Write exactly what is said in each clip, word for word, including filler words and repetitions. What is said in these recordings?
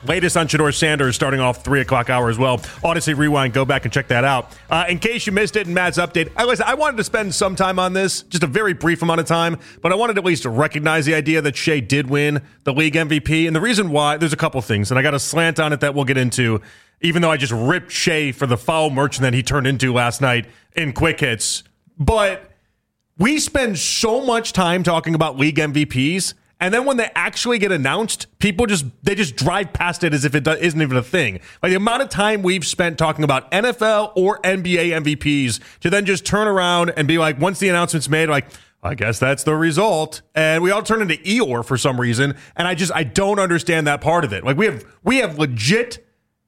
Latest on Shedeur Sanders starting off three o'clock hour as well. Odyssey Rewind, go back and check that out. Uh, in case you missed it in Matt's update, I, listen, I wanted to spend some time on this, just a very brief amount of time, but I wanted to at least recognize the idea that Shea did win the league M V P. And the reason why, there's a couple things, and I got a slant on it that we'll get into, even though I just ripped Shea for the foul merchant that he turned into last night in quick hits. But we spend so much time talking about league M V Ps, and then when they actually get announced, people just they just drive past it as if it do, isn't even a thing. Like the amount of time we've spent talking about N F L or N B A M V Ps to then just turn around and be like, once the announcement's made, like, I guess that's the result. And we all turn into Eeyore for some reason, and I just I don't understand that part of it. Like we have we have legit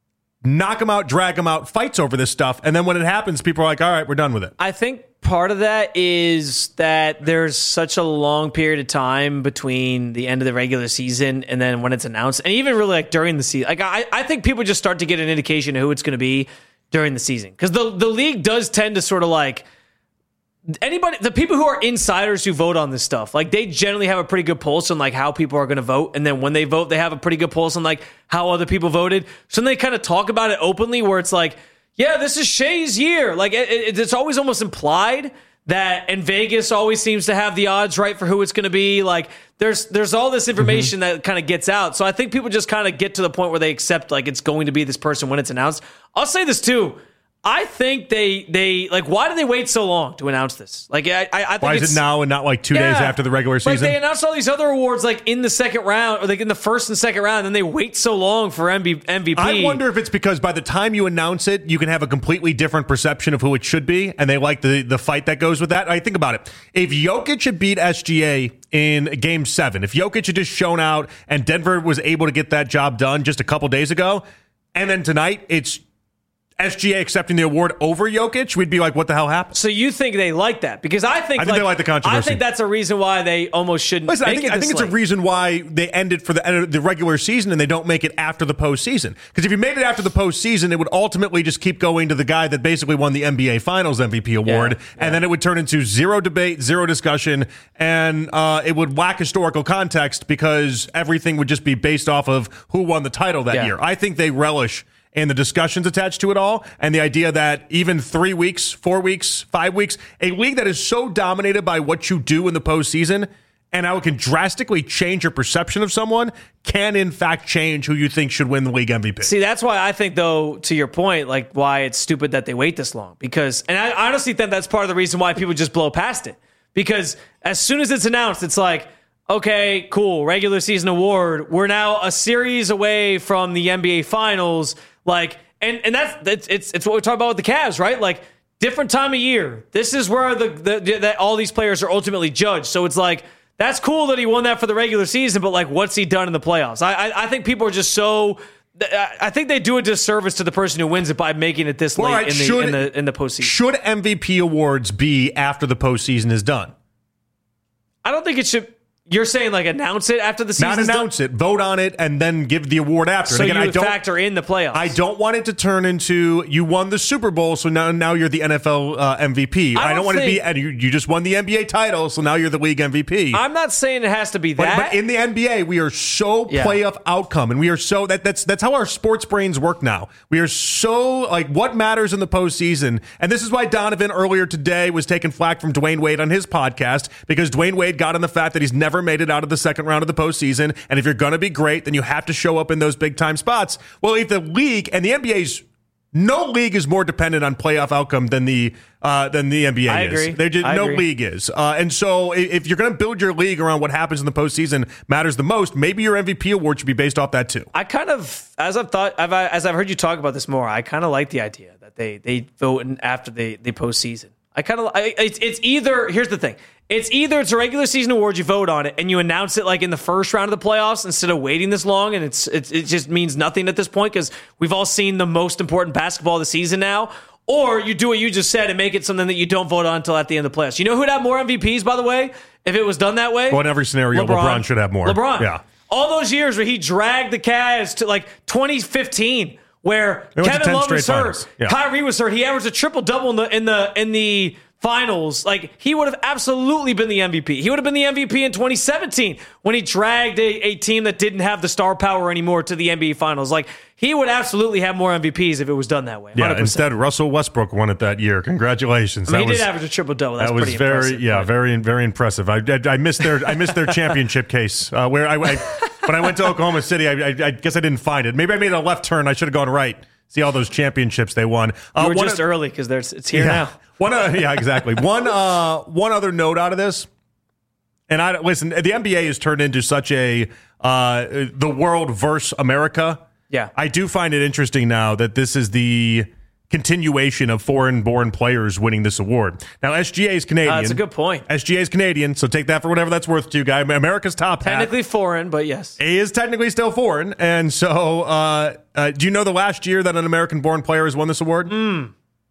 knock them out, drag them out, fights over this stuff. And then when it happens, people are like, all right, we're done with it. I think part of that is that there's such a long period of time between the end of the regular season and then when it's announced. And even really like during the season, like I, I think people just start to get an indication of who it's going to be during the season. Because the, the league does tend to sort of like, anybody, the people who are insiders who vote on this stuff, like they generally have a pretty good pulse on like how people are going to vote. And then when they vote, they have a pretty good pulse on like how other people voted. So then they kind of talk about it openly where it's like, yeah, this is Shea's year. Like it, it, it's always almost implied that, and Vegas always seems to have the odds right for who it's going to be. Like there's, there's all this information mm-hmm. that kind of gets out. So I think people just kind of get to the point where they accept like it's going to be this person when it's announced. I'll say this too. I think they they like. Why did they wait so long to announce this? Like, I, I think why is it's, it now and not like two yeah, days after the regular season? Like they announced all these other awards like in the second round, or like in the first and second round, and then they wait so long for M V P. I wonder if it's because by the time you announce it, you can have a completely different perception of who it should be, and they like the the fight that goes with that. I think about it. If Jokic had beat S G A in Game Seven, if Jokic had just shown out and Denver was able to get that job done just a couple days ago, and then tonight it's S G A accepting the award over Jokic, we'd be like, what the hell happened? So you think they like that? Because I think, I think like, they like the controversy. I think that's a reason why they almost shouldn't Listen, make I think, it I think it's late. a reason why they end it for the end of the regular season and they don't make it after the postseason. Because if you made it after the postseason, it would ultimately just keep going to the guy that basically won the N B A Finals M V P award, yeah, yeah. and then it would turn into zero debate, zero discussion, and uh, it would lack historical context because everything would just be based off of who won the title that yeah. year. I think they relish and the discussions attached to it all, and the idea that even three weeks, four weeks, five weeks, a league that is so dominated by what you do in the postseason and how it can drastically change your perception of someone can, in fact, change who you think should win the league M V P. See, that's why I think, though, to your point, like why it's stupid that they wait this long. Because, and I honestly think that's part of the reason why people just blow past it. Because as soon as it's announced, it's like, okay, cool, regular season award. We're now a series away from the N B A Finals. Like, and, and that's, that's it's it's what we're talking about with the Cavs, right? Like, different time of year. This is where the, the that all these players are ultimately judged. So it's like, that's cool that he won that for the regular season, but like, what's he done in the playoffs? I I, I think people are just so. I think they do a disservice to the person who wins it by making it this late right, in, the, should, in the in the postseason. Should M V P awards be after the postseason is done? I don't think it should. You're saying like announce it after the season? Not announce it, vote on it, and then give the award after. So and again, you I don't factor in the playoffs. I don't want it to turn into you won the Super Bowl, so now now you're the N F L uh, M V P. I don't, I don't want think, it to be and you, you just won the N B A title, so now you're the league M V P. I'm not saying it has to be but, that. but in the N B A, we are so Yeah. playoff outcome, and we are so that that's that's how our sports brains work now. We are so like what matters in the postseason, and this is why Donovan earlier today was taking flack from Dwayne Wade on his podcast because Dwayne Wade got on the fact that he's never made it out of the second round of the postseason, and if you're going to be great, then you have to show up in those big time spots. Well, if the league and the N B A's no league is more dependent on playoff outcome than the uh, than the N B A I is. agree. They're just, I no agree. league is, uh, and so if you're going to build your league around what happens in the postseason matters the most, maybe your M V P award should be based off that too. I kind of, as I've thought, I've, as I've heard you talk about this more, I kind of like the idea that they they vote in after the the postseason. I kind of, it's, it's either, here's the thing. It's either it's a regular season award, you vote on it, and you announce it like in the first round of the playoffs instead of waiting this long, and it's, it's it just means nothing at this point because we've all seen the most important basketball of the season now. Or you do what you just said and make it something that you don't vote on until at the end of the playoffs. You know who'd have more M V Ps, by the way, if it was done that way? Well, in every scenario, LeBron, LeBron should have more. LeBron. Yeah. All those years where he dragged the Cavs to like twenty fifteen, where Kevin Love was hurt, yeah. Kyrie was hurt. He averaged a triple double in the in the in the finals, like he would have absolutely been the M V P. He would have been the M V P in twenty seventeen when he dragged a, a team that didn't have the star power anymore to the N B A finals. Like he would absolutely have more M V Ps if it was done that way. one hundred percent. Yeah, instead Russell Westbrook won it that year. Congratulations. I mean, that he was, did average a triple double. That's that was pretty very, impressive. yeah, but. very, very impressive. I, I, I missed their, I missed their championship case uh, where I, I, when I went to Oklahoma City. I, I, I guess I didn't find it. Maybe I made a left turn. I should have gone right. See all those championships they won. Uh, you were just of, early because there's it's here yeah, now. One, uh, yeah, exactly. one, uh, one other note out of this, and I listen. The N B A has turned into such a uh, the world versus America. Yeah, I do find it interesting now that this is the continuation of foreign-born players winning this award. Now, S G A is Canadian. Uh, that's a good point. S G A is Canadian, so take that for whatever that's worth to you, guy. America's top hat. Technically foreign, but yes. He is technically still foreign, and so uh, uh, do you know the last year that an American-born player has won this award? Mm.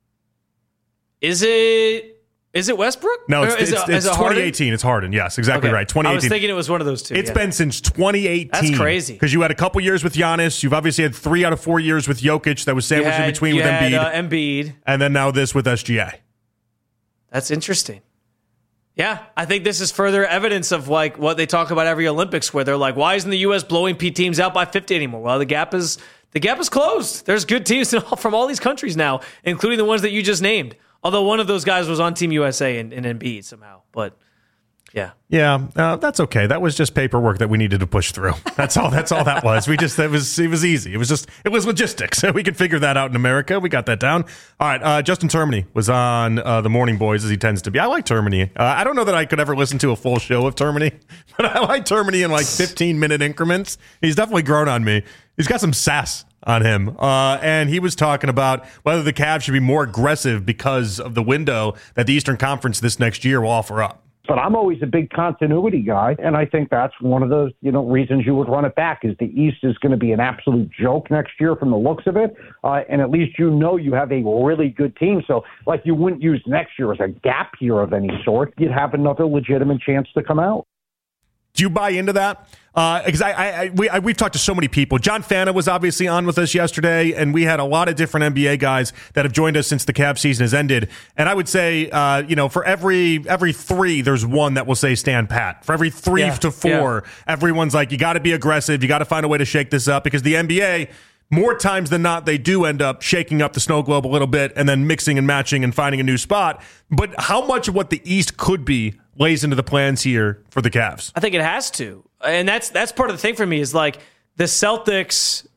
Is it... Is it Westbrook? No, it's, is it's, it, it's is it twenty eighteen. It's Harden. Yes, exactly okay. right. twenty eighteen. I was thinking it was one of those two. It's yeah. been since twenty eighteen. That's crazy. Because you had a couple years with Giannis. You've obviously had three out of four years with Jokic that was sandwiched had, in between you with had, Embiid. Uh, Embiid. And then now this with S G A. That's interesting. Yeah, I think this is further evidence of like what they talk about every Olympics, where they're like, "Why isn't the U S blowing P teams out by fifty anymore?" Well, the gap is the gap is closed. There's good teams from all these countries now, including the ones that you just named. Although one of those guys was on Team U S A and, and Embiid somehow, but yeah, yeah, uh, that's okay. That was just paperwork that we needed to push through. That's all. That's all that was. We just it was it was easy. It was just it was logistics. We could figure that out in America. We got that down. All right. Uh, Justin Termini was on uh, the Morning Boys as he tends to be. I like Termini. Uh, I don't know that I could ever listen to a full show of Termini, but I like Termini in like fifteen minute increments. He's definitely grown on me. He's got some sass on him. Uh, and he was talking about whether the Cavs should be more aggressive because of the window that the Eastern Conference this next year will offer up. But I'm always a big continuity guy, and I think that's one of the you know reasons you would run it back is the East is going to be an absolute joke next year from the looks of it, uh, and at least you know you have a really good team. So, like, you wouldn't use next year as a gap year of any sort. You'd have another legitimate chance to come out. Do you buy into that? Because uh, I, I, I, we, I, we've talked to so many people. John Fana was obviously on with us yesterday, and we had a lot of different N B A guys that have joined us since the Cavs season has ended. And I would say, uh, you know, for every every three, there's one that will say stand pat. For every three yeah, to four, yeah. everyone's like, you got to be aggressive. You got to find a way to shake this up because the N B A, more times than not, they do end up shaking up the snow globe a little bit and then mixing and matching and finding a new spot. But how much of what the East could be lays into the plans here for the Cavs? I think it has to. And that's that's part of the thing for me is like the Celtics,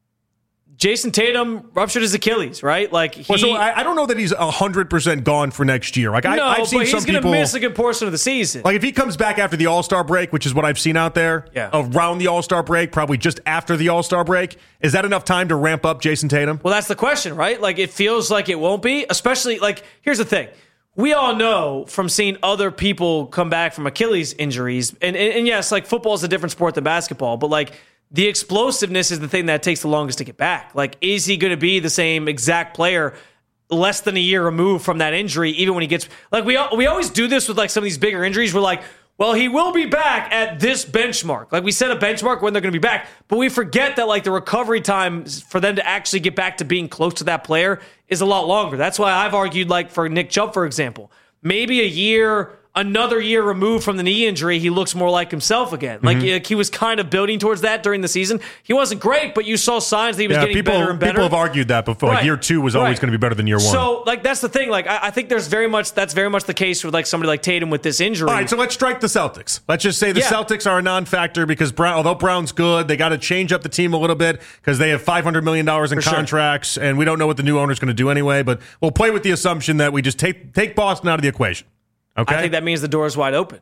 Jason Tatum ruptured his Achilles, right? Like he, well, so I, I don't know that he's one hundred percent gone for next year. Like I, no, I've seen but some he's going to people miss a good portion of the season. Like if he comes back after the All-Star break, which is what I've seen out there, yeah. around the All-Star break, probably just after the All-Star break, is that enough time to ramp up Jason Tatum? Well, that's the question, right? Like it feels like it won't be, especially like here's the thing. We all know from seeing other people come back from Achilles injuries, and, and, and yes, like football is a different sport than basketball, but like the explosiveness is the thing that takes the longest to get back. Like, is he going to be the same exact player less than a year removed from that injury, even when he gets like we we always do this with like some of these bigger injuries. We're like, well, he will be back at this benchmark. Like we set a benchmark when they're going to be back, but we forget that like the recovery time for them to actually get back to being close to that player is a lot longer. That's why I've argued like for Nick Chubb, for example, maybe a year, another year removed from the knee injury, he looks more like himself again. Like, mm-hmm. like he was kind of building towards that during the season. He wasn't great, but you saw signs that he was yeah, getting people, better and better. People have argued that before. Right. Like year two was always right. going to be better than year one. So, like, that's the thing. Like, I, I think there's very much that's very much the case with like somebody like Tatum with this injury. All right, so let's strike the Celtics. Let's just say the yeah. Celtics are a non-factor because Brown, although Brown's good, they got to change up the team a little bit because they have five hundred million dollars in For contracts, sure. and we don't know what the new owner's going to do anyway. But we'll play with the assumption that we just take take Boston out of the equation. Okay, I think that means the door is wide open.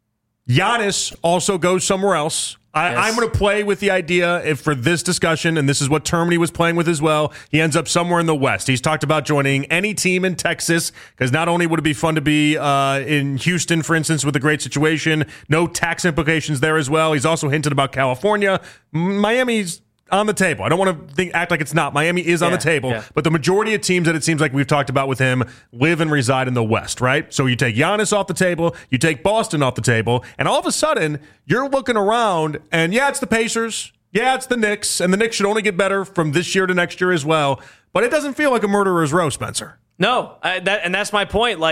Giannis also goes somewhere else. I, yes. I'm going to play with the idea if for this discussion, and this is what Termini was playing with as well, he ends up somewhere in the West. He's talked about joining any team in Texas because not only would it be fun to be uh, in Houston, for instance, with a great situation, no tax implications there as well. He's also hinted about California. Miami's on the table. I don't want to think, act like it's not. Miami is on yeah, the table, yeah. but the majority of teams that it seems like we've talked about with him live and reside in the West, right? So you take Giannis off the table, you take Boston off the table, and all of a sudden, you're looking around, and yeah, it's the Pacers, yeah, it's the Knicks, and the Knicks should only get better from this year to next year as well, but it doesn't feel like a murderer's row, Spencer. No, I, that, and that's my point. Like,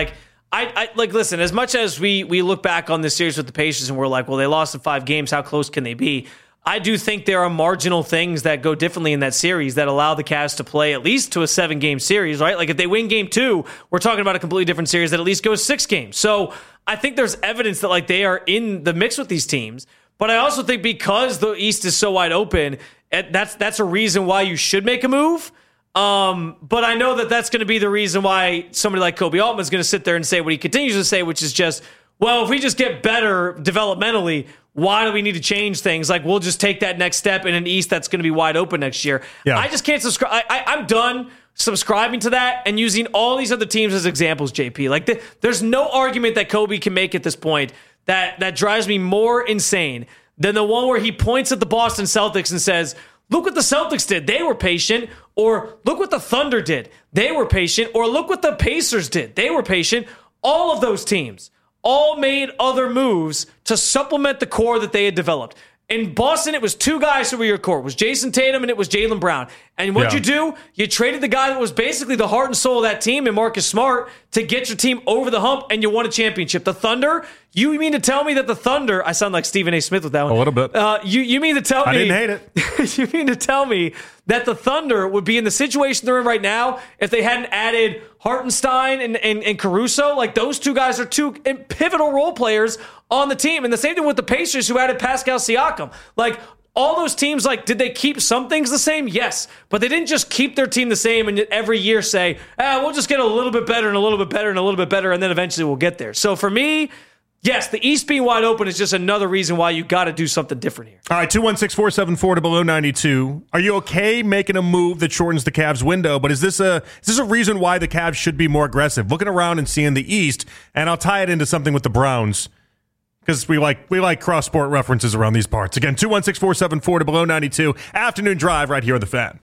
I, I like listen. As much as we we look back on this series with the Pacers and we're like, well, they lost in five games. How close can they be? I do think there are marginal things that go differently in that series that allow the Cavs to play at least to a seven-game series, right? Like if they win game two, we're talking about a completely different series that at least goes six games. So I think there's evidence that like they are in the mix with these teams. But I also think because the East is so wide open, that's that's a reason why you should make a move. Um, but I know that that's going to be the reason why somebody like Kobe Altman is going to sit there and say what he continues to say, which is just, well, if we just get better developmentally, why do we need to change things? Like, we'll just take that next step in an East that's going to be wide open next year. Yeah. I just can't subscribe. I, I, I'm done subscribing to that and using all these other teams as examples, J P. Like, the, there's no argument that Kobe can make at this point that, that drives me more insane than the one where he points at the Boston Celtics and says, look what the Celtics did. They were patient. Or look what the Thunder did. They were patient. Or look what the Pacers did. They were patient. All of those teams all made other moves to supplement the core that they had developed. In Boston, it was two guys who were your core. It was Jason Tatum and it was Jaylen Brown. And what yeah. you do, you traded the guy that was basically the heart and soul of that team in Marcus Smart to get your team over the hump, and you won a championship. The Thunder, you mean to tell me that the Thunder, I sound like Stephen A. Smith with that one. A little bit. Uh, you, you mean to tell I me. I didn't hate it. You mean to tell me that the Thunder would be in the situation they're in right now if they hadn't added Hartenstein and, and, and Caruso? Like, those two guys are two pivotal role players on the team. And the same thing with the Pacers, who added Pascal Siakam. Like, all those teams, like, did they keep some things the same? Yes. But they didn't just keep their team the same and every year say, ah, we'll just get a little bit better and a little bit better and a little bit better, and then eventually we'll get there. So for me, yes, the East being wide open is just another reason why you got to do something different here. All right, two one six, four seven four to below ninety-two. Are you okay making a move that shortens the Cavs window? But is this a is this a reason why the Cavs should be more aggressive? Looking around and seeing the East, and I'll tie it into something with the Browns, because we like we like cross-sport references around these parts. Again, two one six, four seven four to below ninety-two. Afternoon Drive right here on The Fan.